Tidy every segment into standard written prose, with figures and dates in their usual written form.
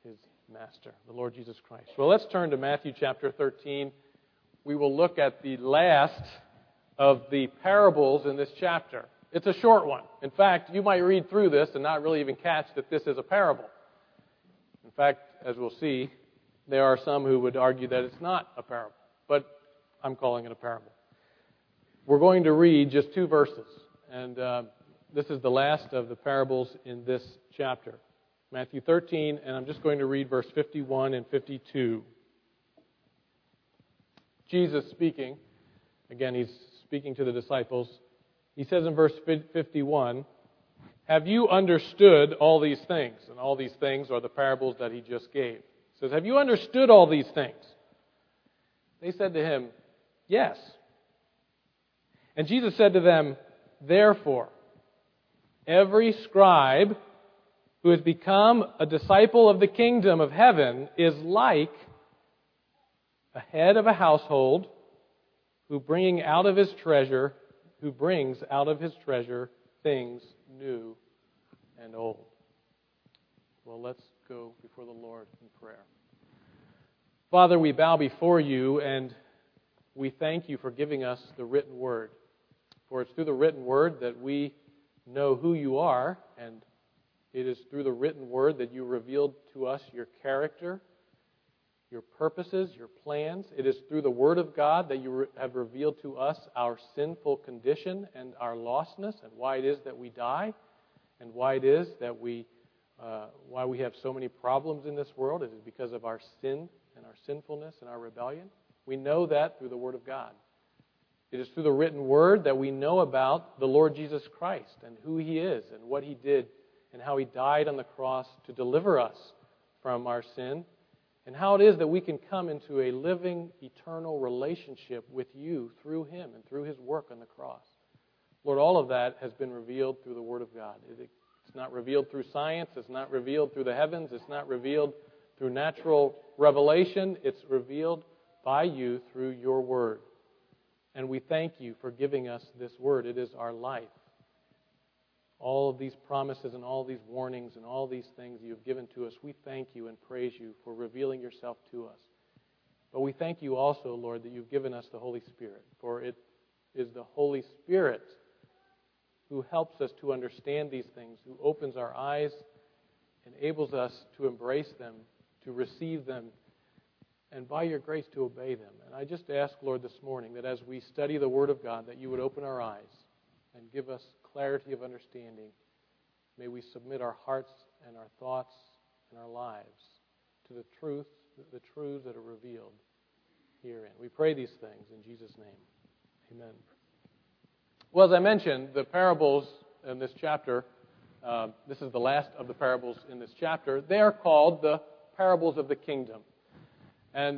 his master, the Lord Jesus Christ. Well, let's turn to Matthew chapter 13. We will look at the last of the parables in this chapter. It's a short one. In fact, you might read through this and not really even catch that this is a parable. In fact, as we'll see, there are some who would argue that it's not a parable, but I'm calling it a parable. We're going to read just 2 verses, and this is the last of the parables in this chapter. Matthew 13, and I'm just going to read verse 51 and 52. Jesus speaking, again, he's speaking to the disciples. He says in verse 51, "Have you understood all these things?" And all these things are the parables that he just gave. He says, "Have you understood all these things?" They said to him, "Yes." And Jesus said to them, "Therefore, every scribe who has become a disciple of the kingdom of heaven is like a head of a household who brings out of his treasure things new and old." Well, let's go before the Lord in prayer. Father, we bow before you and we thank you for giving us the written word. For it's through the written word that we know who you are, and it is through the written word that you revealed to us your character, your purposes, your plans. It is through the Word of God that you have revealed to us our sinful condition and our lostness, and why it is that we die, and why it is that we have so many problems in this world. It is because of our sin and our sinfulness and our rebellion. We know that through the Word of God. It is through the written Word that we know about the Lord Jesus Christ and who He is and what He did and how He died on the cross to deliver us from our sin, and how it is that we can come into a living, eternal relationship with you through Him and through His work on the cross. Lord, all of that has been revealed through the Word of God. It's not revealed through science. It's not revealed through the heavens. It's not revealed through natural revelation. It's revealed by you through your Word. And we thank you for giving us this Word. It is our life. All of these promises and all these warnings and all these things you have given to us, we thank you and praise you for revealing yourself to us. But we thank you also, Lord, that you've given us the Holy Spirit, for it is the Holy Spirit who helps us to understand these things, who opens our eyes, enables us to embrace them, to receive them, and by your grace to obey them. And I just ask, Lord, this morning that as we study the Word of God, that you would open our eyes and give us clarity of understanding. May we submit our hearts and our thoughts and our lives to the truths that are revealed herein. We pray these things in Jesus' name. Amen. Well, as I mentioned, the parables in this chapter, this is the last of the parables in this chapter, they are called the parables of the kingdom. And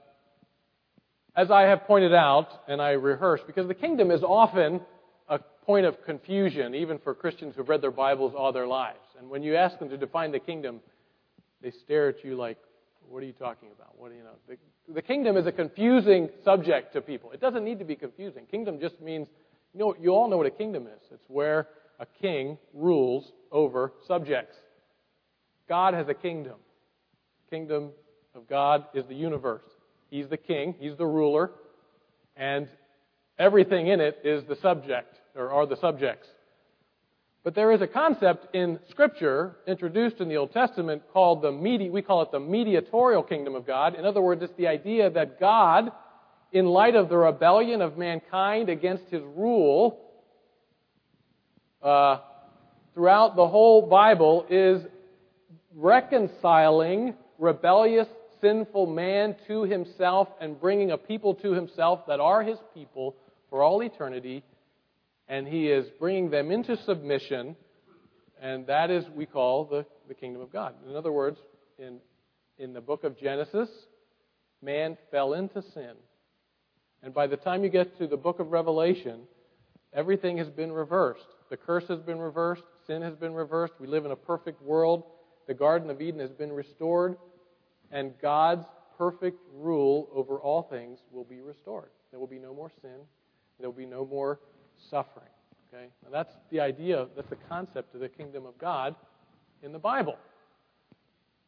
as I have pointed out, and I rehearsed, because the kingdom is often a point of confusion, even for Christians who've read their Bibles all their lives. And when you ask them to define the kingdom, they stare at you like, what are you talking about? What do you know? The kingdom is a confusing subject to people. It doesn't need to be confusing. Kingdom just means, you all know what a kingdom is. It's where a king rules over subjects. God has a kingdom. The kingdom of God is the universe. He's the king. He's the ruler. And everything in it is the subject, or are the subjects. But there is a concept in Scripture introduced in the Old Testament called we call it the mediatorial kingdom of God. In other words, it's the idea that God, in light of the rebellion of mankind against His rule, throughout the whole Bible, is reconciling rebellious, sinful man to Himself and bringing a people to Himself that are His people for all eternity. And He is bringing them into submission, and that is, we call the kingdom of God. In other words, in the book of Genesis, man fell into sin. And by the time you get to the book of Revelation, everything has been reversed. The curse has been reversed. Sin has been reversed. We live in a perfect world. The Garden of Eden has been restored. And God's perfect rule over all things will be restored. There will be no more sin. There will be no more suffering. Okay? Now that's the idea, that's the concept of the kingdom of God in the Bible.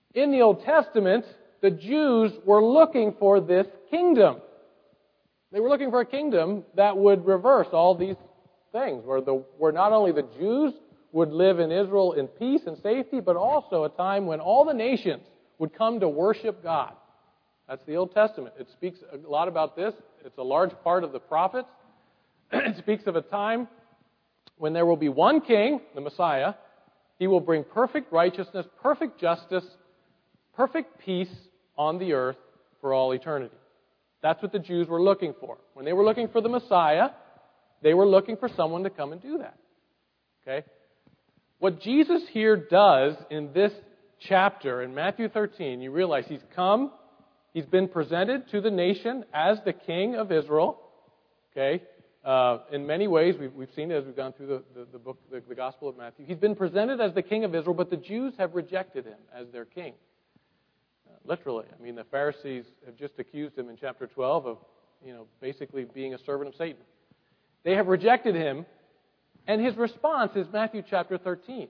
In the Old Testament, the Jews were looking for this kingdom. They were looking for a kingdom that would reverse all these things, where not only the Jews would live in Israel in peace and safety, but also a time when all the nations would come to worship God. That's the Old Testament. It speaks a lot about this. It's a large part of the prophets. It speaks of a time when there will be one king, the Messiah. He will bring perfect righteousness, perfect justice, perfect peace on the earth for all eternity. That's what the Jews were looking for. When they were looking for the Messiah, they were looking for someone to come and do that. Okay? What Jesus here does in this chapter, in Matthew 13, you realize he's come, he's been presented to the nation as the king of Israel. Okay? In many ways, we've seen it as we've gone through the book, the Gospel of Matthew. He's been presented as the king of Israel, but the Jews have rejected him as their king. Literally. I mean, the Pharisees have just accused him in chapter 12 of, basically being a servant of Satan. They have rejected him, and his response is Matthew chapter 13.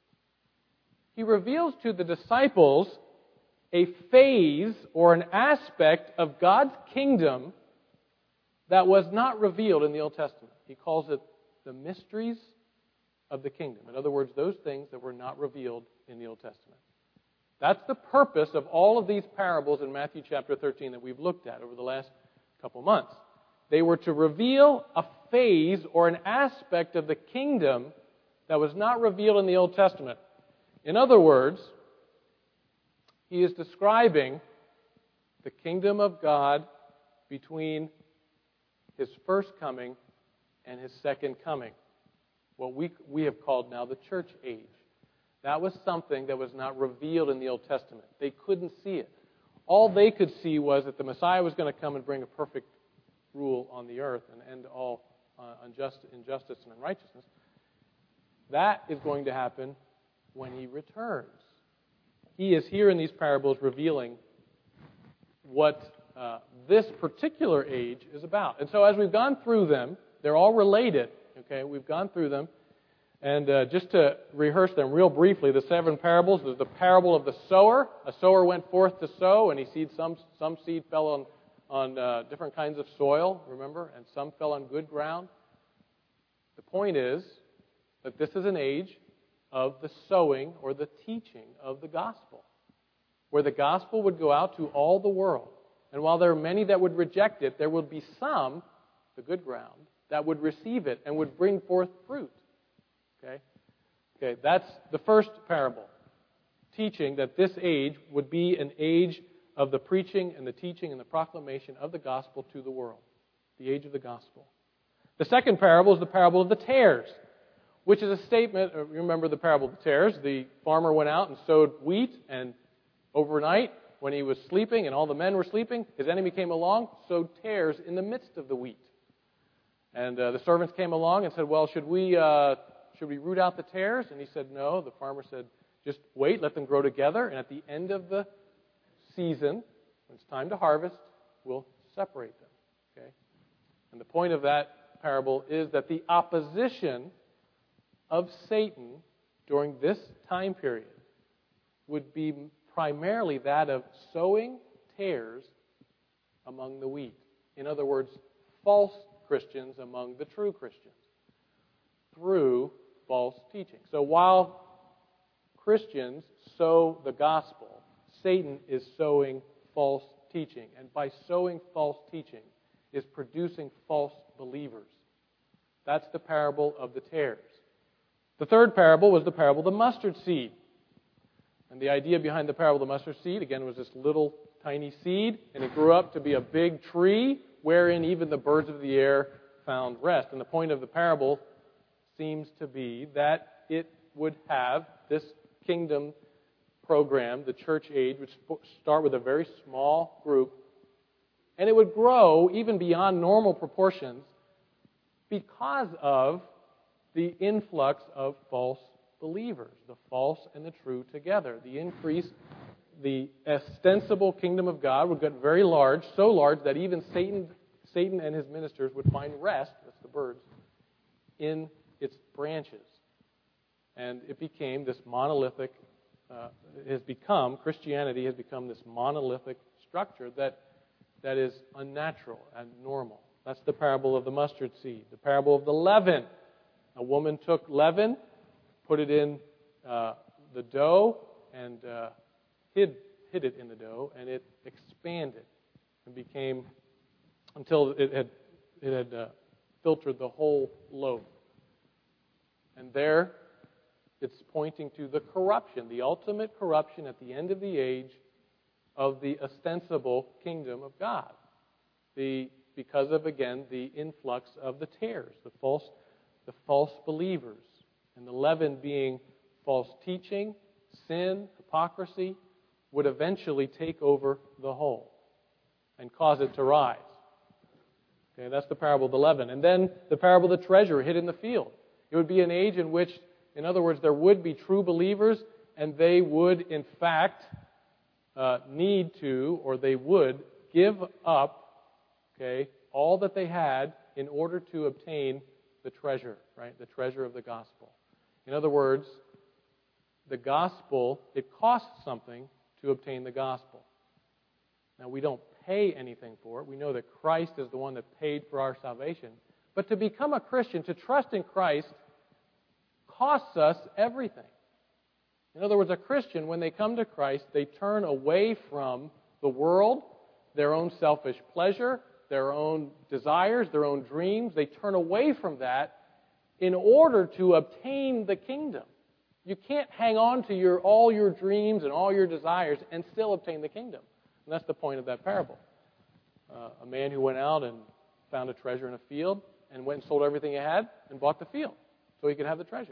He reveals to the disciples a phase or an aspect of God's kingdom that was not revealed in the Old Testament. He calls it the mysteries of the kingdom. In other words, those things that were not revealed in the Old Testament. That's the purpose of all of these parables in Matthew chapter 13 that we've looked at over the last couple months. They were to reveal a phase or an aspect of the kingdom that was not revealed in the Old Testament. In other words, he is describing the kingdom of God between his first coming and his second coming. What we have called now the church age. That was something that was not revealed in the Old Testament. They couldn't see it. All they could see was that the Messiah was going to come and bring a perfect rule on the earth and end all injustice and unrighteousness. That is going to happen when he returns. He is here in these parables revealing what this particular age is about. And so as we've gone through them, they're all related. Okay, we've gone through them. And just to rehearse them real briefly, the 7 parables, there's the parable of the sower. A sower went forth to sow, and he seed some seed fell on different kinds of soil, remember, and some fell on good ground. The point is that this is an age of the sowing or the teaching of the gospel, where the gospel would go out to all the world. And while there are many that would reject it, there would be some, the good ground, that would receive it and would bring forth fruit. Okay, that's the first parable, teaching that this age would be an age of the preaching and the teaching and the proclamation of the gospel to the world, the age of the gospel. The second parable is the parable of the tares, which is a statement. Remember the parable of the tares? The farmer went out and sowed wheat, and overnight, when he was sleeping and all the men were sleeping, his enemy came along, sowed tares in the midst of the wheat. And the servants came along and said, well, should we root out the tares? And he said, no. The farmer said, just wait, let them grow together, and at the end of the season, when it's time to harvest, we'll separate them. Okay? And the point of that parable is that the opposition of Satan during this time period would be primarily that of sowing tares among the wheat. In other words, false Christians among the true Christians through false teaching. So while Christians sow the gospel, Satan is sowing false teaching. And by sowing false teaching is producing false believers. That's the parable of the tares. The third parable was the parable of the mustard seed. And the idea behind the parable of the mustard seed, again, was this little tiny seed, and it grew up to be a big tree wherein even the birds of the air found rest. And the point of the parable seems to be that it would have this kingdom program, the church age, would start with a very small group, and it would grow even beyond normal proportions because of the influx of false believers, the false and the true together. The increase, the ostensible kingdom of God would get very large, so large that even Satan and his ministers would find rest, that's the birds, in its branches. And it became this monolithic Christianity has become this monolithic structure that is unnatural and normal. That's the parable of the mustard seed. The parable of the leaven. A woman took leaven, put it in the dough, and hid it in the dough, and it expanded and became, until it had filtered the whole loaf. And there, it's pointing to the corruption, the ultimate corruption at the end of the age of the ostensible kingdom of God. Because of, again, the influx of the tares, the false believers, and the leaven being false teaching, sin, hypocrisy, would eventually take over the whole and cause it to rise. Okay, that's the parable of the leaven. And then the parable of the treasure hid in the field. It would be an age in which, in other words, there would be true believers, and they would, in fact, need to, or they would give up, all that they had in order to obtain the treasure, right? The treasure of the gospel. In other words, the gospel, it costs something to obtain the gospel. Now, we don't pay anything for it. We know that Christ is the one that paid for our salvation. But to become a Christian, to trust in Christ, costs us everything. In other words, a Christian, when they come to Christ, they turn away from the world, their own selfish pleasure, their own desires, their own dreams. They turn away from that in order to obtain the kingdom. You can't hang on to all your dreams and all your desires and still obtain the kingdom. And that's the point of that parable. A man who went out and found a treasure in a field and went and sold everything he had and bought the field so he could have the treasure.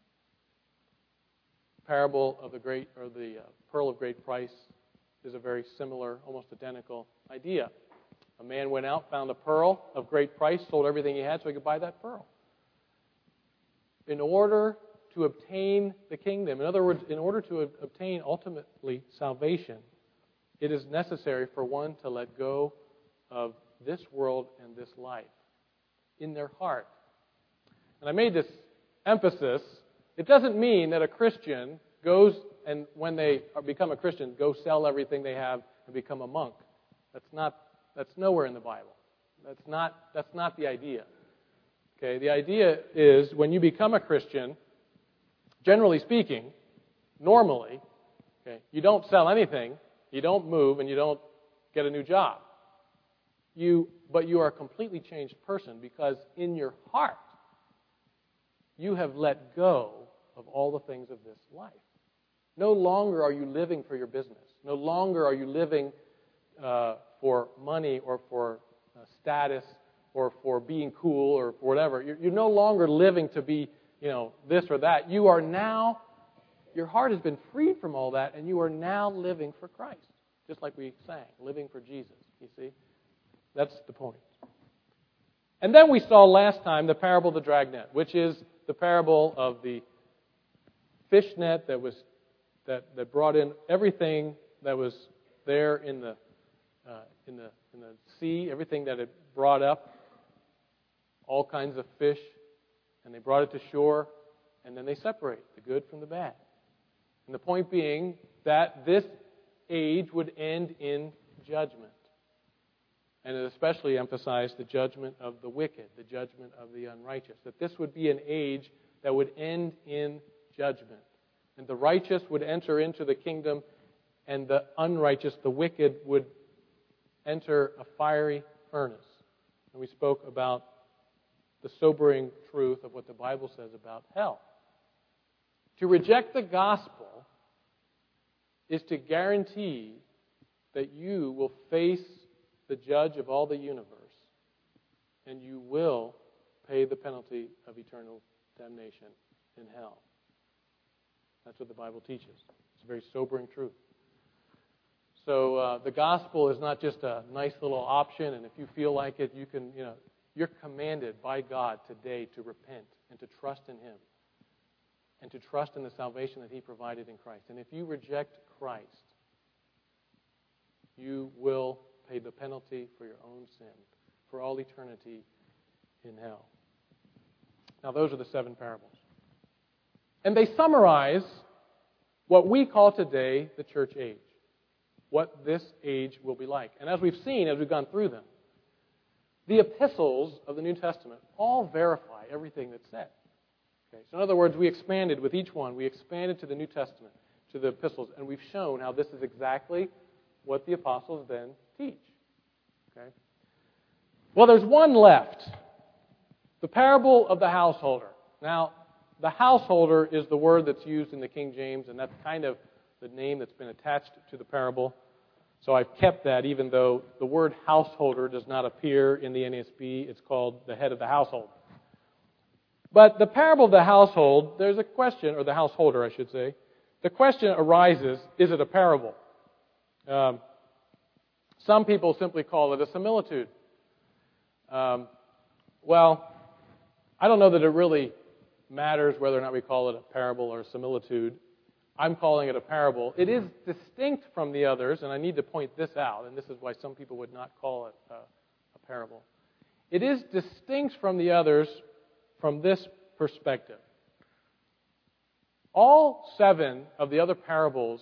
The parable of the pearl of great price is a very similar, almost identical idea. A man went out, found a pearl of great price, sold everything he had so he could buy that pearl. In order to obtain the kingdom, in other words, in order to obtain ultimately salvation, it is necessary for one to let go of this world and this life in their heart. And I made this emphasis. It doesn't mean that a Christian goes and when they become a Christian, go sell everything they have and become a monk. That's nowhere in the Bible. That's not the idea. Okay, the idea is when you become a Christian, generally speaking, normally, you don't sell anything, you don't move, and you don't get a new job. But you are a completely changed person because in your heart, you have let go of all the things of this life. No longer are you living for your business. No longer are you living for money or for status or for being cool or for whatever. You're no longer living to be, this or that. You are now, your heart has been freed from all that, and you are now living for Christ. Just like we sang, living for Jesus. You see? That's the point. And then we saw last time the parable of the dragnet, which is the parable of the fish net that brought in everything that was there in the sea, everything that it brought up, all kinds of fish, and they brought it to shore, and then they separate the good from the bad. And the point being that this age would end in judgment. And it especially emphasized the judgment of the wicked, the judgment of the unrighteous. That this would be an age that would end in judgment. And the righteous would enter into the kingdom, and the unrighteous, the wicked, would enter a fiery furnace. And we spoke about the sobering truth of what the Bible says about hell. To reject the gospel is to guarantee that you will face the judge of all the universe, and you will pay the penalty of eternal damnation in hell. That's what the Bible teaches. It's a very sobering truth. So the gospel is not just a nice little option, and if you feel like it, you can, you're commanded by God today to repent and to trust in Him and to trust in the salvation that He provided in Christ. And if you reject Christ, you will pay the penalty for your own sin for all eternity in hell. Now, those are the 7 parables. And they summarize what we call today the church age. What this age will be like. And as we've seen, as we've gone through them, the epistles of the New Testament all verify everything that's said. Okay, so in other words, we expanded with each one. We expanded to the New Testament, to the epistles, and we've shown how this is exactly what the apostles then teach. Okay? Well, there's one left. The parable of the householder. Now, the householder is the word that's used in the King James, and that's kind of the name that's been attached to the parable. So I've kept that, even though the word householder does not appear in the NASB. It's called the head of the household. But the parable of the household, there's a question, or the householder, I should say. The question arises, is it a parable? Some people simply call it a similitude. Well, I don't know that it really matters whether or not we call it a parable or a similitude. I'm calling it a parable. It is distinct from the others, and I need to point this out, and this is why some people would not call it a parable. It is distinct from the others from this perspective. All 7 of the other parables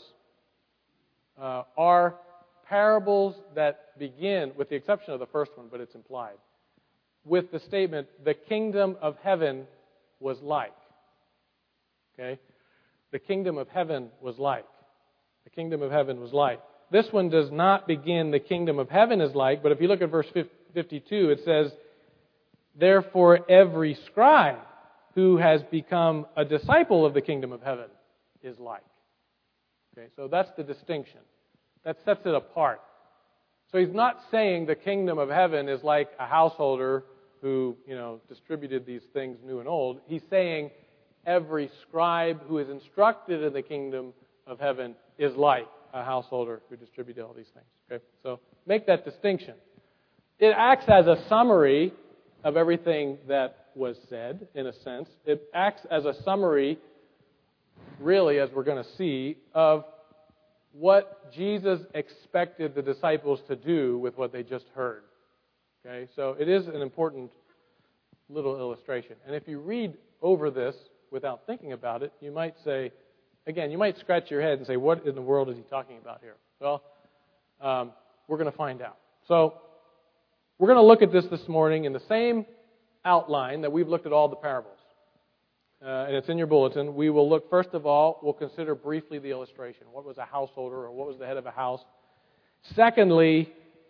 are parables that begin, with the exception of the first one, but it's implied, with the statement, the kingdom of heaven was like. Okay? The kingdom of heaven was like. The kingdom of heaven was like. This one does not begin, the kingdom of heaven is like, but if you look at verse 52, it says, therefore every scribe who has become a disciple of the kingdom of heaven is like. Okay, so that's the distinction. That sets it apart. So he's not saying the kingdom of heaven is like a householder who, distributed these things new and old. He's saying every scribe who is instructed in the kingdom of heaven is like a householder who distributed all these things. Okay, so make that distinction. It acts as a summary of everything that was said, in a sense. It acts as a summary, really, as we're going to see, of what Jesus expected the disciples to do with what they just heard. Okay, so it is an important little illustration. And if you read over this without thinking about it, you might say, again, you might scratch your head and say, what in the world is he talking about here? Well, we're going to find out. So, we're going to look at this morning in the same outline that we've looked at all the parables. And it's in your bulletin. We will look, first of all, we'll consider briefly the illustration. What was a householder, or what was the head of a house? Secondly,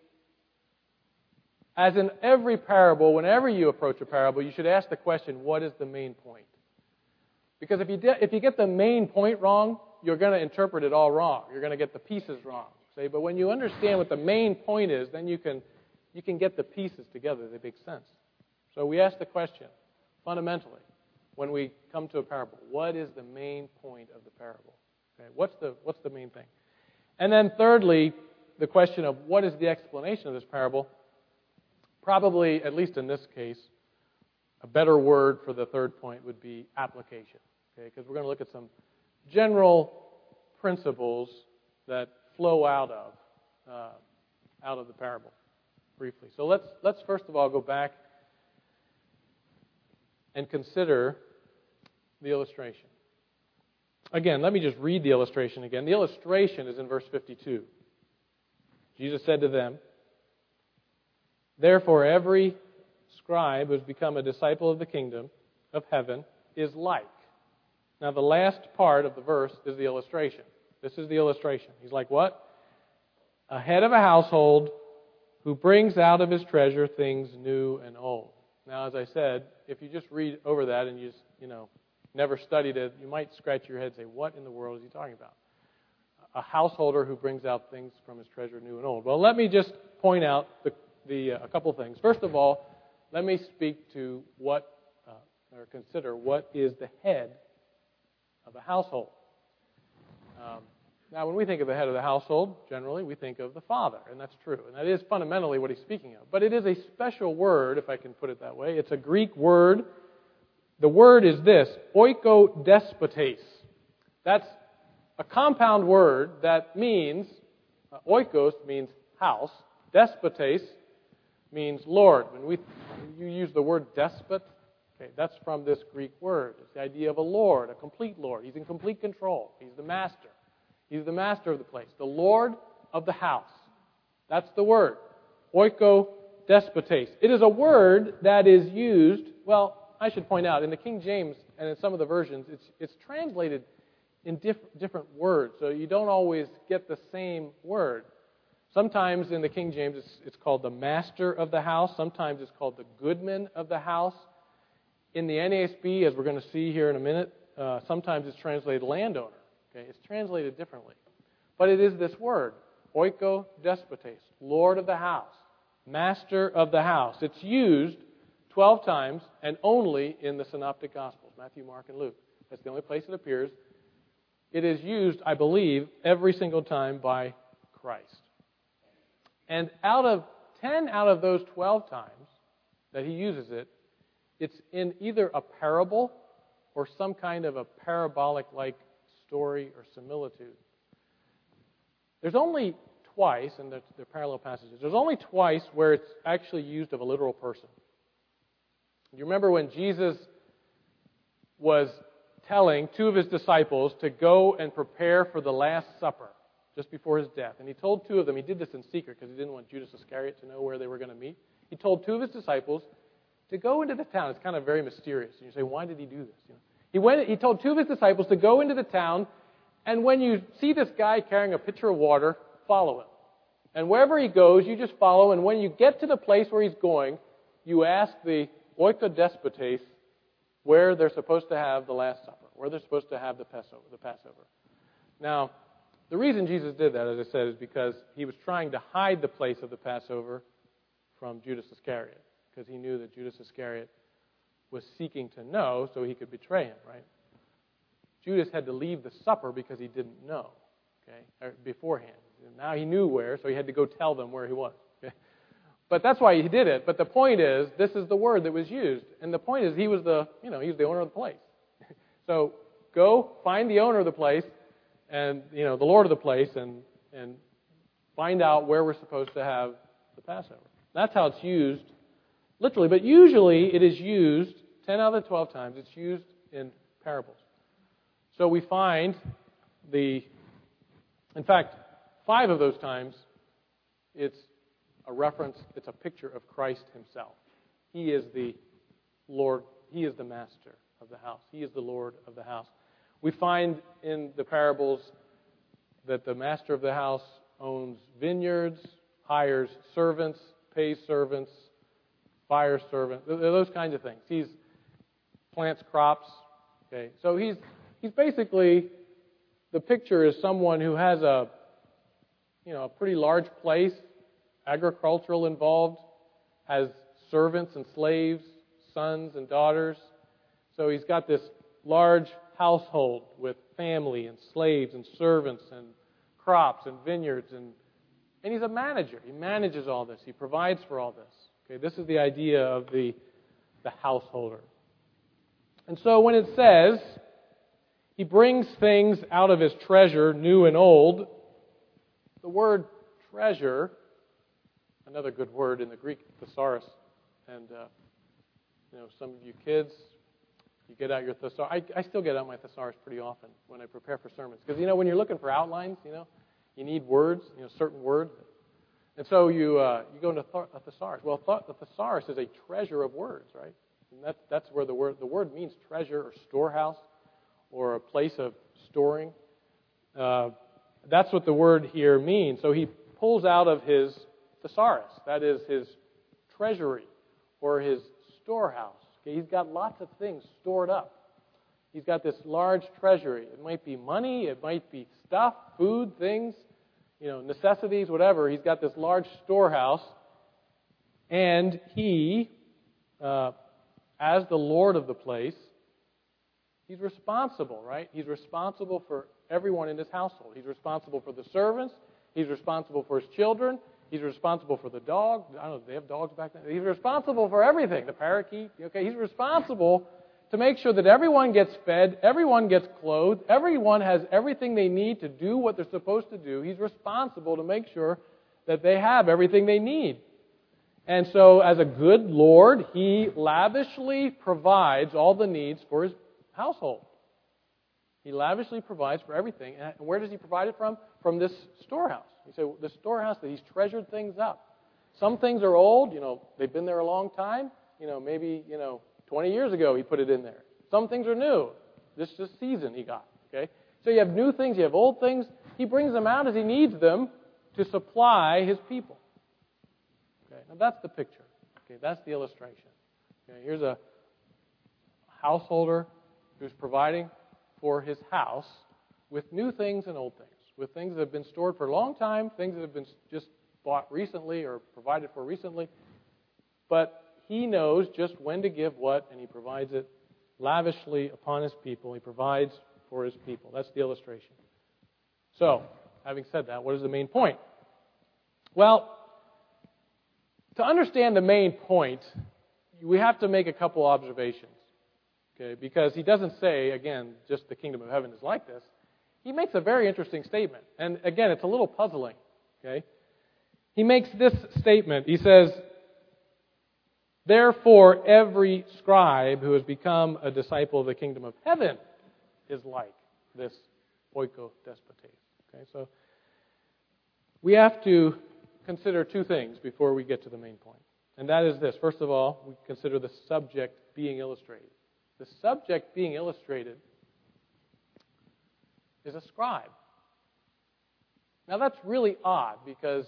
as in every parable, whenever you approach a parable, you should ask the question, what is the main point? Because if you get the main point wrong, you're going to interpret it all wrong. You're going to get the pieces wrong. See? But when you understand what the main point is, then you can get the pieces together. They make sense. So we ask the question, fundamentally, when we come to a parable, what is the main point of the parable? Okay, what's the main thing? And then thirdly, the question of what is the explanation of this parable? Probably, at least in this case, a better word for the third point would be application. Okay, because we're going to look at some general principles that flow out of the parable briefly. So let's first of all go back and consider the illustration. Again, let me just read the illustration again. The illustration is in verse 52. Jesus said to them, therefore every scribe who has become a disciple of the kingdom of heaven is like. Now the last part of the verse is the illustration. This is the illustration. He's like what? A head of a household who brings out of his treasure things new and old. Now, as I said, if you just read over that and you just, never studied it, you might scratch your head and say, what in the world is he talking about? A householder who brings out things from his treasure new and old. Well, let me just point out a couple things. First of all, let me speak to or consider what is the head of a household. Now, when we think of the head of the household, generally we think of the father, and that's true. And that is fundamentally what he's speaking of. But it is a special word, if I can put it that way. It's a Greek word. The word is this, oikodespotes. That's a compound word that means, oikos means house, despotes means Lord. When you use the word despot, okay, that's from this Greek word. It's the idea of a Lord, a complete Lord. He's in complete control. He's the master. He's the master of the place, the Lord of the house. That's the word, oikodespotes. It is a word that is used, well, I should point out, in the King James and in some of the versions, it's translated in different words, so you don't always get the same word. Sometimes in the King James it's called the master of the house. Sometimes it's called the goodman of the house. In the NASB, as we're going to see here in a minute, sometimes it's translated landowner. Okay, it's translated differently. But it is this word, oikodespotes, Lord of the house, master of the house. It's used 12 times and only in the Synoptic Gospels, Matthew, Mark, and Luke. That's the only place it appears. It is used, I believe, every single time by Christ. And 10 out of those 12 times that he uses it, it's in either a parable or some kind of a parabolic-like story or similitude. There's only twice, and they're parallel passages, there's only twice where it's actually used of a literal person. You remember when Jesus was telling two of his disciples to go and prepare for the Last Supper just before his death. And he told two of them, he did this in secret because he didn't want Judas Iscariot to know where they were going to meet. He told two of his disciples to go into the town. It's kind of very mysterious. And you say, why did he do this? He told two of his disciples to go into the town, and when you see this guy carrying a pitcher of water, follow him. And wherever he goes, you just follow, and when you get to the place where he's going, you ask the oikodespotes where they're supposed to have the Last Supper, where they're supposed to have the Passover. Now, the reason Jesus did that, as I said, is because he was trying to hide the place of the Passover from Judas Iscariot, because he knew that Judas Iscariot was seeking to know so he could betray him, right? Judas had to leave the supper because he didn't know, okay, beforehand. And now he knew where, so he had to go tell them where he was. Okay? But that's why he did it. But the point is, this is the word that was used. And the point is, he was the owner of the place. So go find the owner of the place and, the Lord of the place and find out where we're supposed to have the Passover. That's how it's used literally. But usually it is used, 10 out of the 12 times, it's used in parables. So we find in fact, 5 of those times, it's a reference, it's a picture of Christ himself. He is the Lord, he is the master of the house. He is the Lord of the house. We find in the parables that the master of the house owns vineyards, hires servants, pays servants, fires servants, those kinds of things. He plants crops. Okay, so he's basically, the picture is someone who has a pretty large place, agricultural involved, has servants and slaves, sons and daughters. So he's got this large household with family and slaves and servants and crops and vineyards, and he's a manager. He manages all this. He provides for all this. Okay, this is the idea of the householder. And so when it says he brings things out of his treasure, new and old, the word treasure, another good word in the Greek, thesaurus, and some of you kids, you get out your thesaurus. I still get out my thesaurus pretty often when I prepare for sermons. Because, when you're looking for outlines, you need words, certain words. And so you go into a thesaurus. Well, the thesaurus is a treasure of words, right? And that's where the word means treasure or storehouse or a place of storing. That's what the word here means. So he pulls out of his thesaurus, that is his treasury or his storehouse. Okay, he's got lots of things stored up. He's got this large treasury. It might be money, it might be stuff, food, things, necessities, whatever. He's got this large storehouse, and he, as the Lord of the place, he's responsible, right? He's responsible for everyone in his household. He's responsible for the servants. He's responsible for his children. He's responsible for the dog. I don't know, did they have dogs back then? He's responsible for everything, the parakeet. Okay, he's responsible to make sure that everyone gets fed, everyone gets clothed, everyone has everything they need to do what they're supposed to do. He's responsible to make sure that they have everything they need. And so, as a good Lord, he lavishly provides all the needs for his household. He lavishly provides for everything. And where does he provide it from? From this storehouse. You say, the storehouse that he's treasured things up. Some things are old, they've been there a long time. Maybe, 20 years ago he put it in there. Some things are new. This season he got. Okay? So you have new things, you have old things. He brings them out as he needs them to supply his people. Okay? Now that's the picture. Okay? That's the illustration. Okay? Here's a householder who's providing for his house with new things and old things, with things that have been stored for a long time, things that have been just bought recently or provided for recently. But he knows just when to give what, and he provides it lavishly upon his people. He provides for his people. That's the illustration. So, having said that, what is the main point? Well, to understand the main point, we have to make a couple observations. Okay, because he doesn't say, again, just the kingdom of heaven is like this. He makes a very interesting statement. And again, it's a little puzzling. Okay? He makes this statement. He says, therefore, every scribe who has become a disciple of the kingdom of heaven is like this oiko despotes. Okay, so we have to consider two things before we get to the main point. And that is this. First of all, we consider the subject being illustrated. The subject being illustrated is a scribe. Now that's really odd because,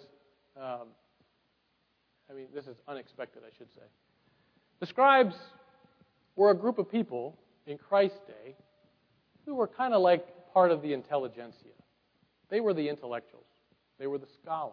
this is unexpected, I should say. The scribes were a group of people in Christ's day who were kind of like part of the intelligentsia. They were the intellectuals. They were the scholars.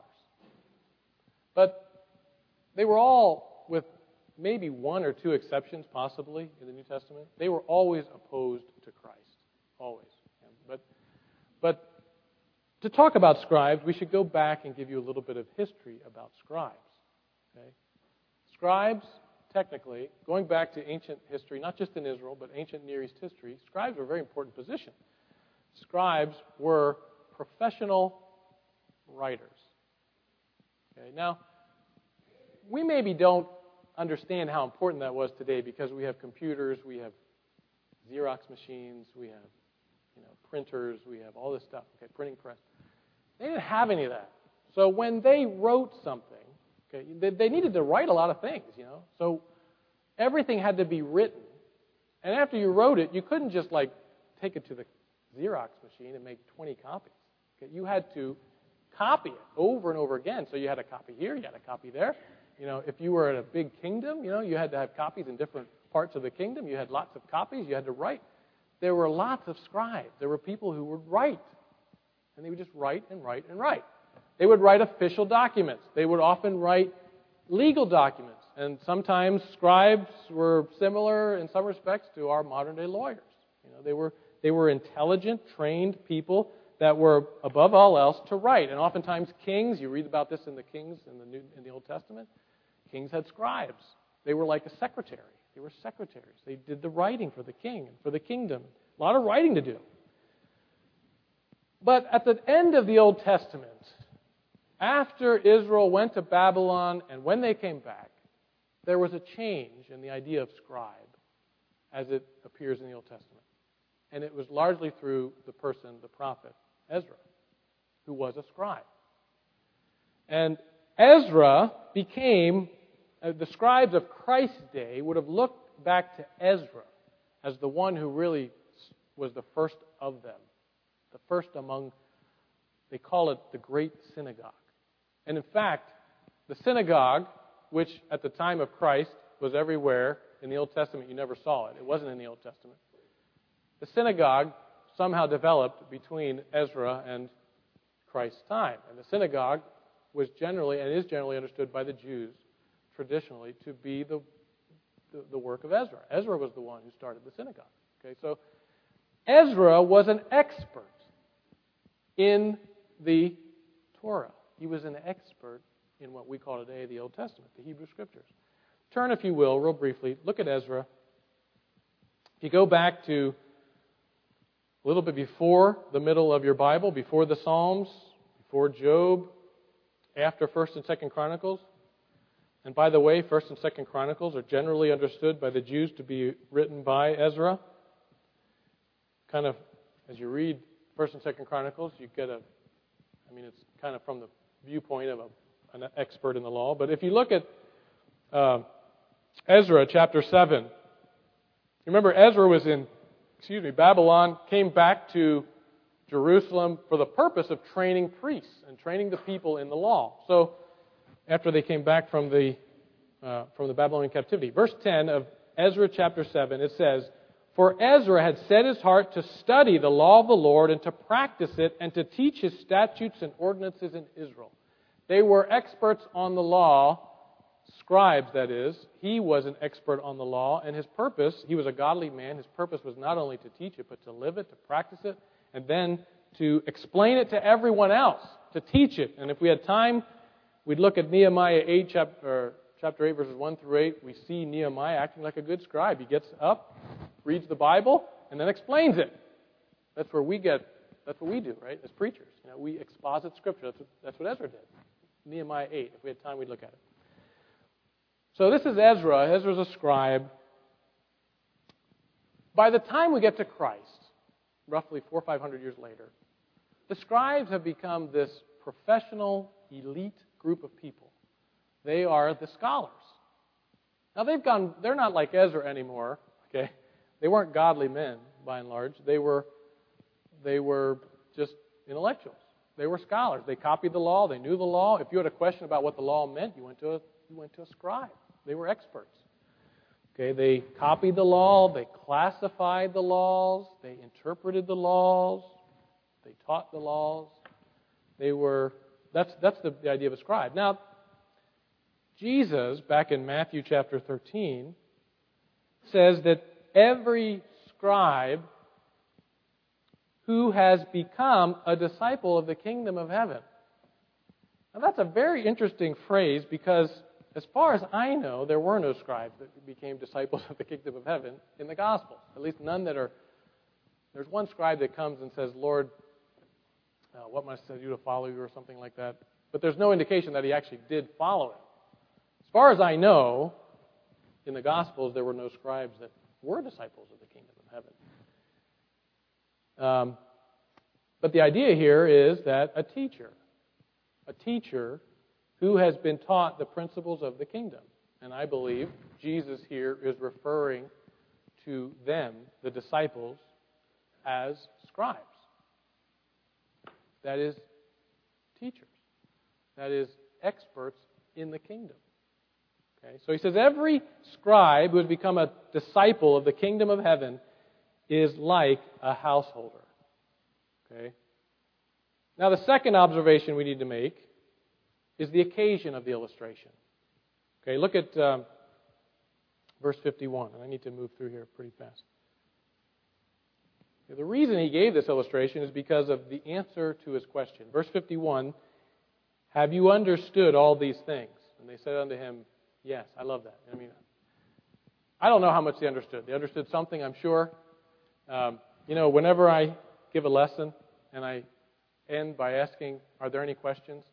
But they were all, with maybe one or two exceptions possibly in the New Testament, they were always opposed to Christ. Always. But to talk about scribes, we should go back and give you a little bit of history about scribes. Okay? Scribes, technically, going back to ancient history, not just in Israel, but ancient Near East history, scribes were a very important position. Scribes were professional writers. Okay? Now, we maybe don't understand how important that was today because we have computers, we have Xerox machines, we have printers, we have all this stuff, okay, printing press. They didn't have any of that. So when they wrote something, okay, they needed to write a lot of things, So everything had to be written. And after you wrote it, you couldn't just take it to the Xerox machine and make 20 copies. Okay? You had to copy it over and over again. So you had a copy here, you had a copy there. If you were in a big kingdom, you had to have copies in different parts of the kingdom. You had lots of copies. You had to write. There were lots of scribes. There were people who would write. And they would just write and write and write. They would write official documents. They would often write legal documents. And sometimes scribes were similar in some respects to our modern-day lawyers. They were intelligent, trained people that were, above all else, to write. And oftentimes kings, you read about this in the Kings in the Old Testament, kings had scribes. They were like a secretary. They were secretaries. They did the writing for the king and for the kingdom. A lot of writing to do. But at the end of the Old Testament, after Israel went to Babylon and when they came back, there was a change in the idea of scribe as it appears in the Old Testament. And it was largely through the person, the prophet, Ezra, who was a scribe. And Ezra became, the scribes of Christ's day would have looked back to Ezra as the one who really was the first of them. The first among, they call it the great synagogue. And in fact, the synagogue, which at the time of Christ was everywhere, in the Old Testament you never saw it. It wasn't in the Old Testament. The synagogue somehow developed between Ezra and Christ's time. And the synagogue was generally, and is generally understood by the Jews traditionally, to be the work of Ezra. Ezra was the one who started the synagogue. Okay, so Ezra was an expert in the Torah. He was an expert in what we call today the Old Testament, the Hebrew Scriptures. Turn, if you will, real briefly, look at Ezra. If you go back to a little bit before the middle of your Bible, before the Psalms, before Job, after 1st and 2nd Chronicles. And by the way, 1st and 2nd Chronicles are generally understood by the Jews to be written by Ezra. Kind of as you read 1st and 2nd Chronicles, you get it's kind of from the viewpoint of an expert in the law. But if you look at Ezra chapter 7, remember Ezra was in, Babylon, came back to Jerusalem for the purpose of training priests and training the people in the law. So after they came back from the Babylonian captivity. Verse 10 of Ezra chapter 7, it says, "For Ezra had set his heart to study the law of the Lord and to practice it and to teach his statutes and ordinances in Israel." They were experts on the law, scribes that is. He was an expert on the law, and his purpose, he was a godly man, his purpose was not only to teach it, but to live it, to practice it, and then to explain it to everyone else, to teach it. And if we had time, we'd look at Nehemiah 8, chapter 8, verses 1 through 8. We see Nehemiah acting like a good scribe. He gets up, reads the Bible, and then explains it. That's what we do, right, as preachers. We exposit Scripture. That's what Ezra did. Nehemiah 8. If we had time, we'd look at it. So this is Ezra. Ezra's a scribe. By the time we get to Christ, roughly 400 or 500 years later, the scribes have become this professional, elite group of people. They are the scholars. Now they're not like Ezra anymore, okay? They weren't godly men, by and large. They were just intellectuals. They were scholars. They copied the law. They knew the law. If you had a question about what the law meant, you went to a scribe. They were experts. Okay, they copied the law. They classified the laws. They interpreted the laws. They taught the laws. That's the idea of a scribe. Now, Jesus, back in Matthew chapter 13, says that every scribe who has become a disciple of the kingdom of heaven. Now that's a very interesting phrase because as far as I know, there were no scribes that became disciples of the kingdom of heaven in the Gospels. At least none that are... There's one scribe that comes and says, "Lord, what must I do to follow you?" or something like that. But there's no indication that he actually did follow him. As far as I know, in the Gospels, there were no scribes that were disciples of the kingdom of heaven. But the idea here is that a teacher who has been taught the principles of the kingdom. And I believe Jesus here is referring to them, the disciples, as scribes. That is, teachers. That is, experts in the kingdom. Okay? So he says every scribe who has become a disciple of the kingdom of heaven is like a householder. Okay? Now the second observation we need to make is the occasion of the illustration. Okay, look at verse 51, and I need to move through here pretty fast. The reason he gave this illustration is because of the answer to his question. Verse 51, "Have you understood all these things?" And they said unto him, "Yes." I love that. I don't know how much they understood. They understood something, I'm sure. Whenever I give a lesson and I end by asking, "Are there any questions?"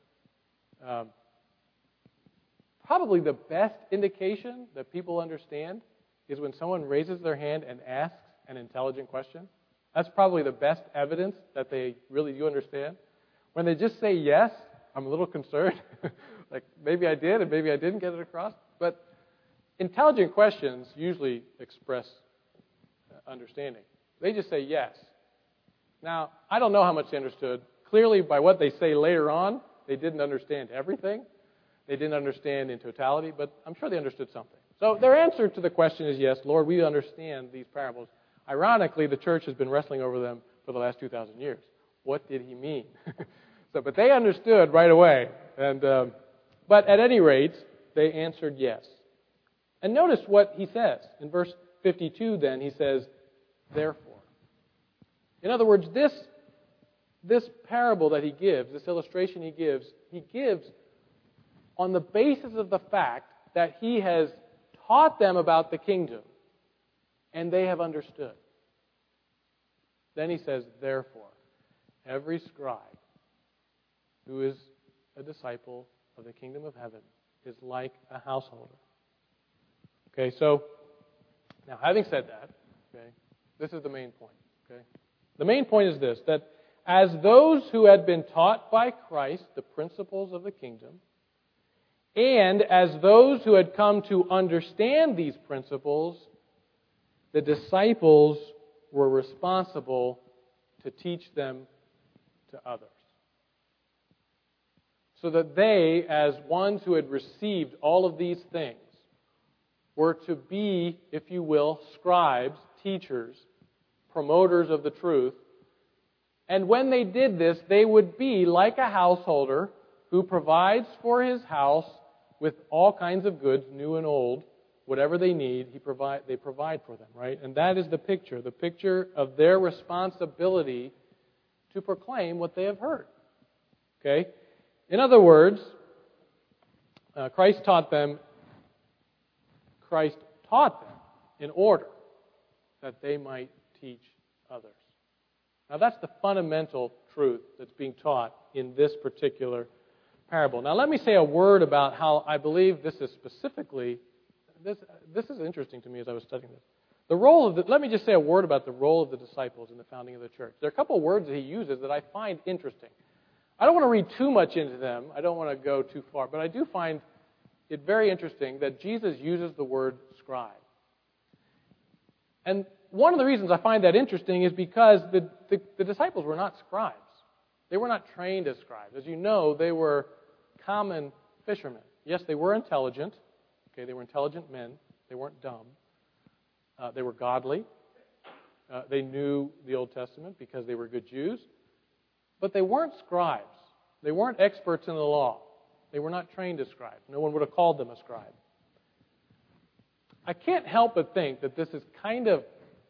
Probably the best indication that people understand is when someone raises their hand and asks an intelligent question. That's probably the best evidence that they really do understand. When they just say yes, I'm a little concerned. Like, maybe I did and maybe I didn't get it across. But intelligent questions usually express understanding. They just say yes. Now, I don't know how much they understood. Clearly, by what they say later on, they didn't understand everything. They didn't understand in totality, but I'm sure they understood something. So their answer to the question is yes, Lord, we understand these parables. Ironically, the church has been wrestling over them for the last 2,000 years. What did he mean? But they understood right away. But at any rate, they answered yes. And notice what he says. In verse 52 then, he says, "Therefore." In other words, this parable that he gives, this illustration he gives on the basis of the fact that he has taught them about the kingdom and they have understood. Then he says, "Therefore, every scribe who is a disciple of the kingdom of heaven is like a householder." Okay, so now having said that, okay, this is the main point. Okay, The main point is this, that as those who had been taught by Christ the principles of the kingdom, and as those who had come to understand these principles, the disciples were responsible to teach them to others. So that they, as ones who had received all of these things, were to be, if you will, scribes, teachers, promoters of the truth. And when they did this, they would be like a householder who provides for his house with all kinds of goods, new and old, whatever they need, they provide for them, right? And that is the picture of their responsibility to proclaim what they have heard. Okay? In other words, Christ taught them in order that they might teach others. Now that's the fundamental truth that's being taught in this particular parable. Now let me say a word about how I believe this is specifically, this is interesting to me as I was studying this. Let me just say a word about the role of the disciples in the founding of the church. There are a couple of words that he uses that I find interesting. I don't want to read too much into them. I don't want to go too far. But I do find it very interesting that Jesus uses the word scribe. And one of the reasons I find that interesting is because the disciples were not scribes. They were not trained as scribes. As you know, they were common fishermen. Yes, they were intelligent. Okay, they were intelligent men. They weren't dumb. They were godly. They knew the Old Testament because they were good Jews. But they weren't scribes. They weren't experts in the law. They were not trained as scribes. No one would have called them a scribe. I can't help but think that this is kind of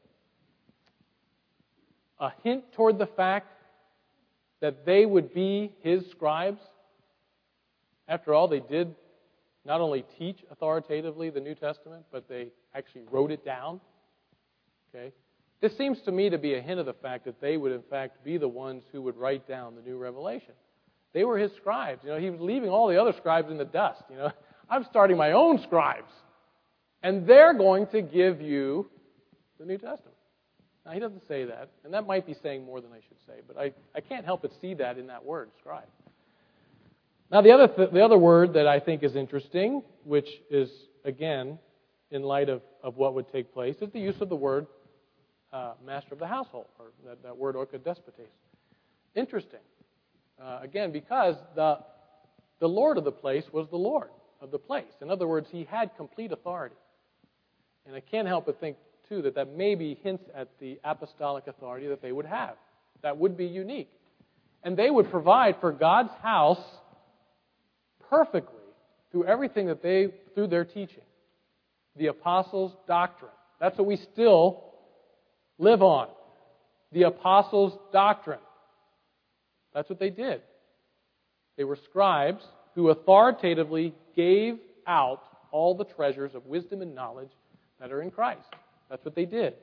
a hint toward the fact that they would be his scribes. After all, they did not only teach authoritatively the New Testament, but they actually wrote it down. Okay? This seems to me to be a hint of the fact that they would in fact be the ones who would write down the new revelation. They were his scribes. He was leaving all the other scribes in the dust. I'm starting my own scribes. And they're going to give you the New Testament. Now, he doesn't say that, and that might be saying more than I should say, but I can't help but see that in that word, scribe. Now, the other word that I think is interesting, which is, again, in light of what would take place, is the use of the word master of the household, or that word orchodespotes. Interesting. Again, because the Lord of the place was the Lord of the place. In other words, he had complete authority. And I can't help but think, too, that maybe hints at the apostolic authority that they would have. That would be unique. And they would provide for God's house perfectly through everything through their teaching. The apostles' doctrine. That's what we still live on. The apostles' doctrine. That's what they did. They were scribes who authoritatively gave out all the treasures of wisdom and knowledge that are in Christ. That's what they did.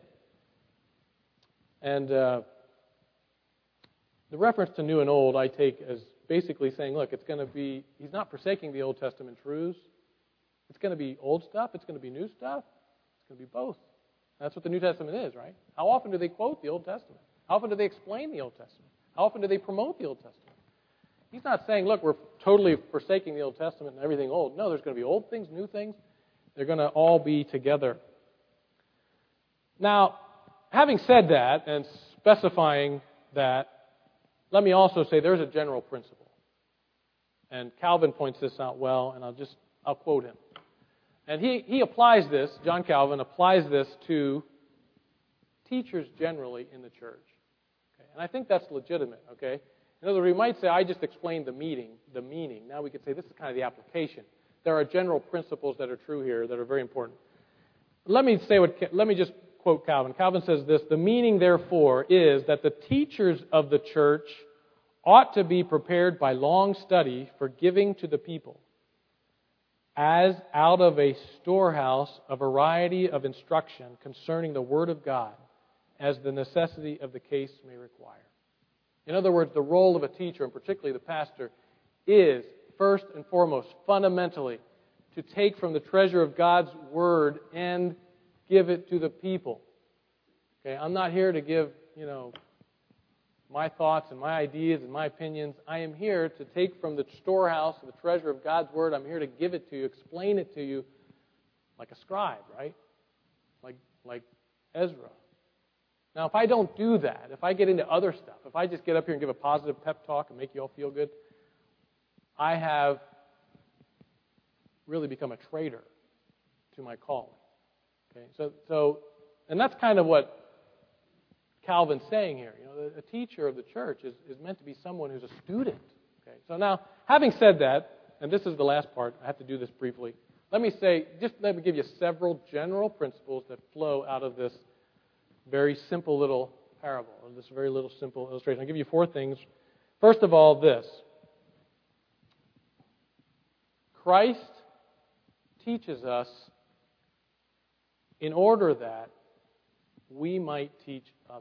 And the reference to new and old I take as basically saying, look, it's going to be, he's not forsaking the Old Testament truths. It's going to be old stuff. It's going to be new stuff. It's going to be both. That's what the New Testament is, right? How often do they quote the Old Testament? How often do they explain the Old Testament? How often do they promote the Old Testament? He's not saying, look, we're totally forsaking the Old Testament and everything old. No, there's going to be old things, new things. They're going to all be together. Now, having said that and specifying that, let me also say there's a general principle. And Calvin points this out well, and I'll quote him. And he applies this, John Calvin applies this to teachers generally in the church. Okay? And I think that's legitimate, okay? In other words, we might say, I just explained the meaning. Now we could say this is kind of the application. There are general principles that are true here that are very important. Let me just quote Calvin. Calvin says this, the meaning, therefore, is that the teachers of the church ought to be prepared by long study for giving to the people, as out of a storehouse a variety of instruction concerning the Word of God, as the necessity of the case may require. In other words, the role of a teacher, and particularly the pastor, is first and foremost, fundamentally, to take from the treasure of God's Word and give it to the people. Okay, I'm not here to give, my thoughts and my ideas and my opinions. I am here to take from the storehouse of the treasure of God's Word. I'm here to give it to you, explain it to you like a scribe, right? Like Ezra. Now, if I don't do that, if I get into other stuff, if I just get up here and give a positive pep talk and make you all feel good, I have really become a traitor to my calling. Okay, and that's kind of what Calvin's saying here. You know, a teacher of the church is meant to be someone who's a student. Okay, so now, having said that, and this is the last part, I have to do this briefly. Let me give you several general principles that flow out of this very simple little parable, or this very little simple illustration. I'll give you 4 things. First of all, this. Christ teaches us in order that we might teach others.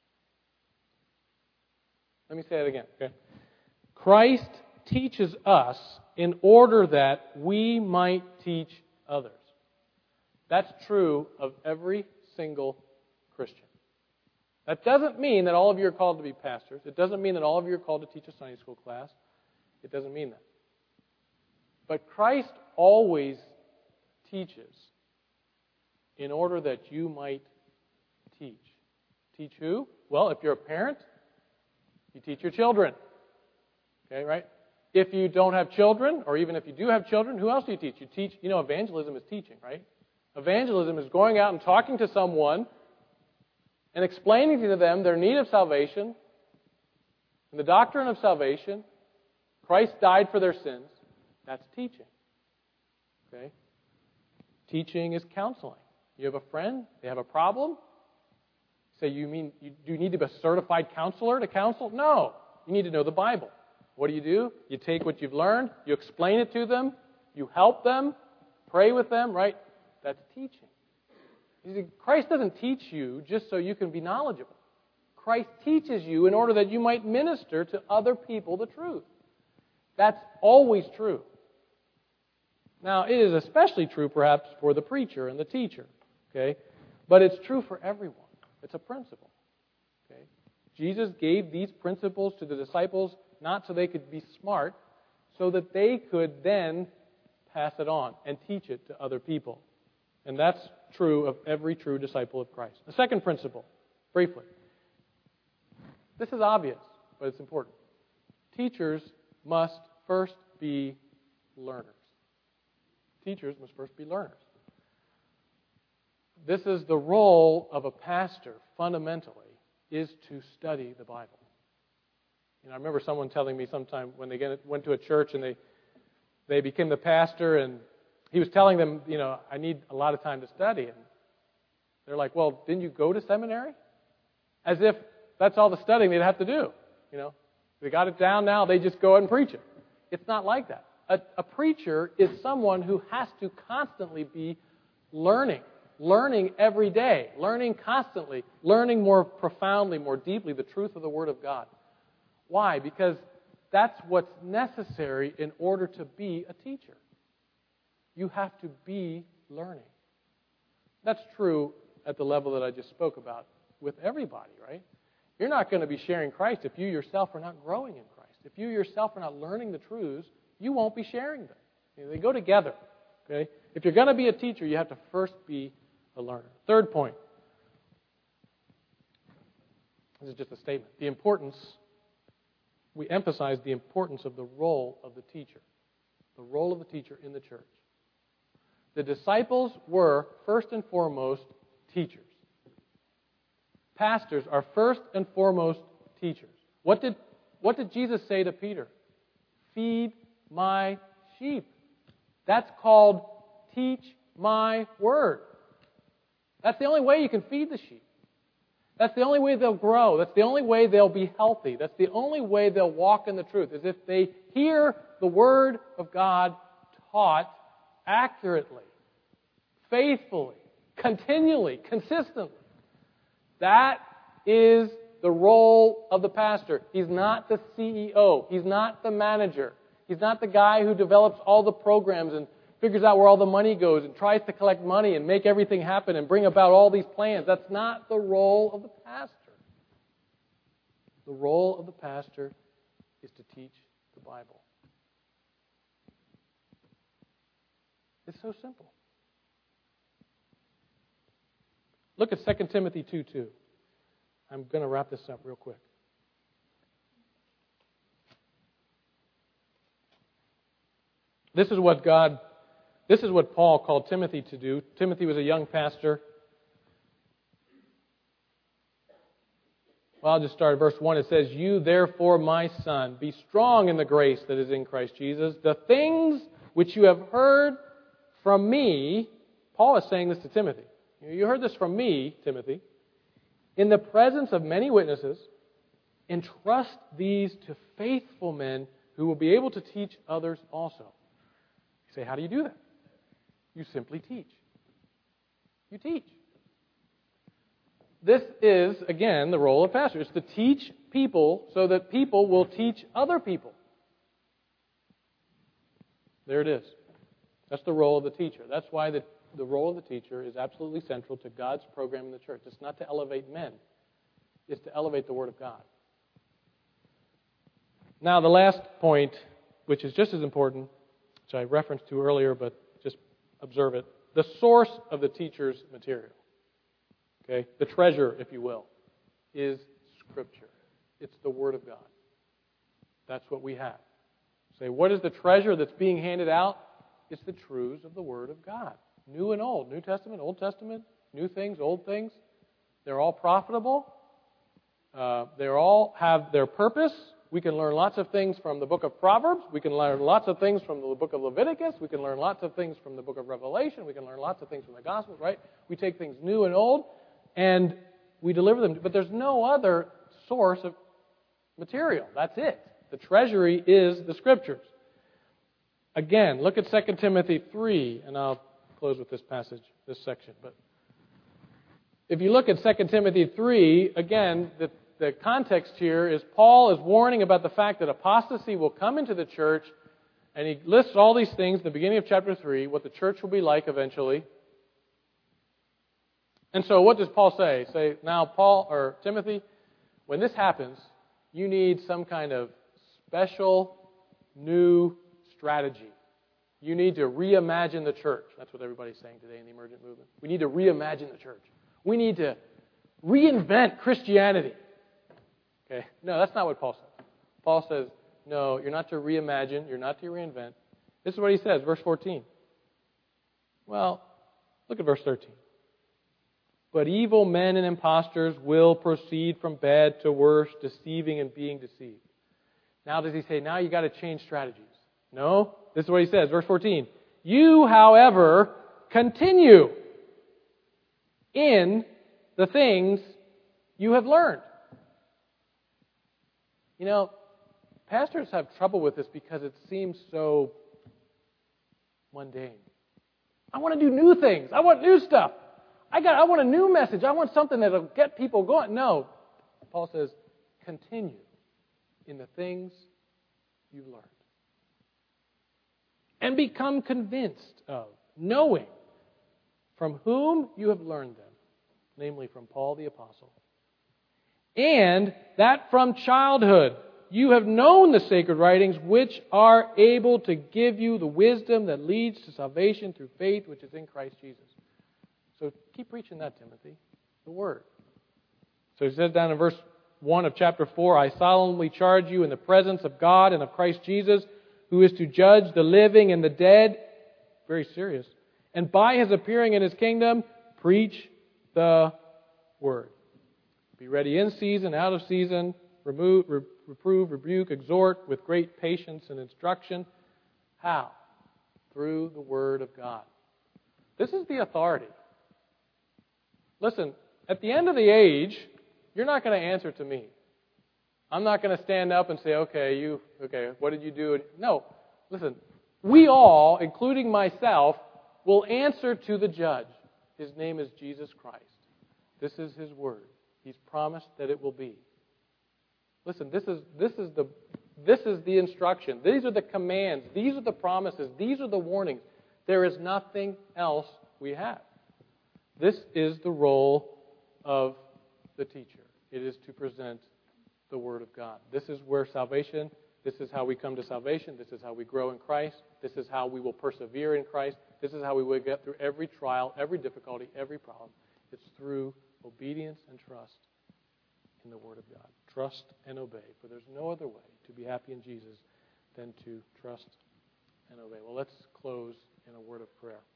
Let me say it again, okay? Christ teaches us in order that we might teach others. That's true of every single Christian. That doesn't mean that all of you are called to be pastors. It doesn't mean that all of you are called to teach a Sunday school class. It doesn't mean that. But Christ always teaches in order that you might teach. Teach who? Well, if you're a parent, you teach your children. Okay, right? If you don't have children, or even if you do have children, who else do you teach? You teach, evangelism is teaching, right? Evangelism is going out and talking to someone and explaining to them their need of salvation and the doctrine of salvation. Christ died for their sins. That's teaching. Okay? Teaching is counseling. You have a friend, they have a problem. Say, do you need to be a certified counselor to counsel? No. You need to know the Bible. What do? You take what you've learned, you explain it to them, you help them, pray with them, right? That's teaching. You see, Christ doesn't teach you just so you can be knowledgeable. Christ teaches you in order that you might minister to other people the truth. That's always true. Now, it is especially true, perhaps, for the preacher and the teacher. Okay? But it's true for everyone. It's a principle. Okay? Jesus gave these principles to the disciples not so they could be smart, so that they could then pass it on and teach it to other people. And that's true of every true disciple of Christ. The second principle, briefly. This is obvious, but it's important. Teachers must first be learners. Teachers must first be learners. This is the role of a pastor, fundamentally, is to study the Bible. I remember someone telling me sometime when they went to a church and they became the pastor, and he was telling them, I need a lot of time to study. And they're like, well, didn't you go to seminary? As if that's all the studying they'd have to do. They got it down now, they just go out and preach it. It's not like that. A preacher is someone who has to constantly be learning every day, learning constantly, learning more profoundly, more deeply the truth of the Word of God. Why? Because that's what's necessary in order to be a teacher. You have to be learning. That's true at the level that I just spoke about with everybody, right? You're not going to be sharing Christ if you yourself are not growing in Christ. If you yourself are not learning the truths, you won't be sharing them. They go together. Okay? If you're going to be a teacher, you have to first be a learner. Third point. This is just a statement. We emphasize the importance of the role of the teacher. The role of the teacher in the church. The disciples were, first and foremost, teachers. Pastors are first and foremost teachers. What did Jesus say to Peter? Feed my sheep. That's called teach my word. That's the only way you can feed the sheep. That's the only way they'll grow. That's the only way they'll be healthy. That's the only way they'll walk in the truth, is if they hear the Word of God taught accurately, faithfully, continually, consistently. That is the role of the pastor. He's not the CEO. He's not the manager. He's not the guy who develops all the programs and figures out where all the money goes and tries to collect money and make everything happen and bring about all these plans. That's not the role of the pastor. The role of the pastor is to teach the Bible. It's so simple. Look at 2 Timothy 2:2. I'm going to wrap this up real quick. This is what Paul called Timothy to do. Timothy was a young pastor. Well, I'll just start at verse 1. It says, "You therefore, my son, be strong in the grace that is in Christ Jesus. The things which you have heard from me," Paul is saying this to Timothy. "You heard this from me, Timothy, in the presence of many witnesses, entrust these to faithful men who will be able to teach others also." You say, how do you do that? You simply teach. You teach. This is, again, the role of pastor. It's to teach people so that people will teach other people. There it is. That's the role of the teacher. That's why the role of the teacher is absolutely central to God's program in the church. It's not to elevate men. It's to elevate the Word of God. Now, the last point, which is just as important, which I referenced to earlier, but just observe it. The source of the teacher's material, okay, the treasure, if you will, is Scripture. It's the Word of God. That's what we have. Say, what is the treasure that's being handed out? It's the truths of the Word of God. New and old. New Testament, Old Testament, new things, old things. They're all profitable. They all have their purpose. We can learn lots of things from the book of Proverbs. We can learn lots of things from the book of Leviticus. We can learn lots of things from the book of Revelation. We can learn lots of things from the Gospels, right? We take things new and old, and we deliver them. But there's no other source of material. That's it. The treasury is the Scriptures. Again, look at 2 Timothy 3, and I'll close with this passage, this section. But if you look at 2 Timothy 3, again, the context here is Paul is warning about the fact that apostasy will come into the church, and he lists all these things in the beginning of chapter 3, what the church will be like eventually. And so what does Paul say? Say, now Paul or Timothy, when this happens, you need some kind of special new strategy. You need to reimagine the church. That's what everybody's saying today in the emergent movement. We need to reimagine the church. We need to reinvent Christianity. Okay? No, that's not what Paul says. Paul says, no, you're not to reimagine, you're not to reinvent. This is what he says, verse 14. Well, look at verse 13. But evil men and impostors will proceed from bad to worse, deceiving and being deceived. Now does he say, now you got to change strategies? No. This is what he says, verse 14. You, however, continue in the things you have learned. You know, pastors have trouble with this because it seems so mundane. I want to do new things. I want new stuff. I want a new message. I want something that'll get people going. No. Paul says, continue in the things you've learned. And become convinced of, knowing from whom you have learned them, namely from Paul the Apostle, and that from childhood you have known the sacred writings, which are able to give you the wisdom that leads to salvation through faith which is in Christ Jesus. So keep preaching that, Timothy, the Word. So he says down in verse 1 of chapter 4, I solemnly charge you in the presence of God and of Christ Jesus, who is to judge the living and the dead, very serious, and by His appearing in His kingdom, preach the Word. Be ready in season, out of season, reprove, rebuke, exhort with great patience and instruction. How? Through the Word of God. This is the authority. Listen, at the end of the age, you're not going to answer to me. I'm not going to stand up and say, okay, what did you do? No, listen, we all, including myself, will answer to the judge. His name is Jesus Christ. This is His Word. He's promised that it will be. Listen, this is the instruction. These are the commands. These are the promises. These are the warnings. There is nothing else we have. This is the role of the teacher. It is to present the Word of God. This is where salvation, this is how we come to salvation. This is how we grow in Christ. This is how we will persevere in Christ. This is how we will get through every trial, every difficulty, every problem. It's through obedience and trust in the Word of God. Trust and obey. For there's no other way to be happy in Jesus than to trust and obey. Well, let's close in a word of prayer.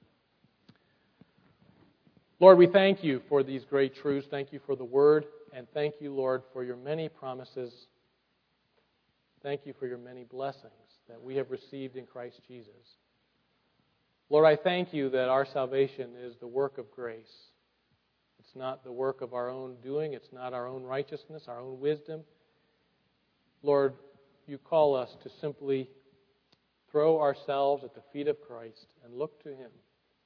Lord, we thank you for these great truths. Thank you for the Word. And thank you, Lord, for your many promises. Thank you for your many blessings that we have received in Christ Jesus. Lord, I thank you that our salvation is the work of grace. It's not the work of our own doing. It's not our own righteousness, our own wisdom. Lord, you call us to simply throw ourselves at the feet of Christ and look to Him.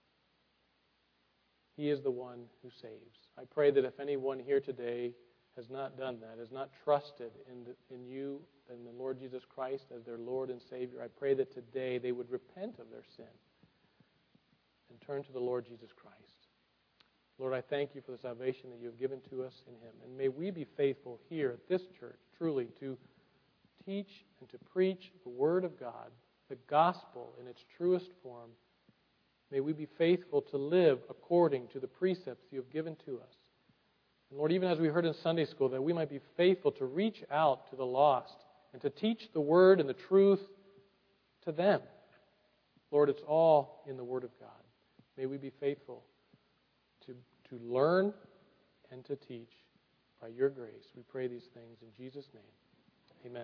He is the one who saves. I pray that if anyone here today has not done that, has not trusted in you and the Lord Jesus Christ as their Lord and Savior, I pray that today they would repent of their sin and turn to the Lord Jesus Christ. Lord, I thank you for the salvation that you have given to us in Him. And may we be faithful here at this church, truly, to teach and to preach the Word of God, the gospel in its truest form. May we be faithful to live according to the precepts you have given to us. And Lord, even as we heard in Sunday school, that we might be faithful to reach out to the lost and to teach the Word and the truth to them. Lord, it's all in the Word of God. May we be faithful to learn and to teach by your grace. We pray these things in Jesus' name. Amen.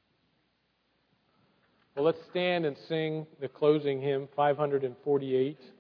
Well, let's stand and sing the closing hymn, 548.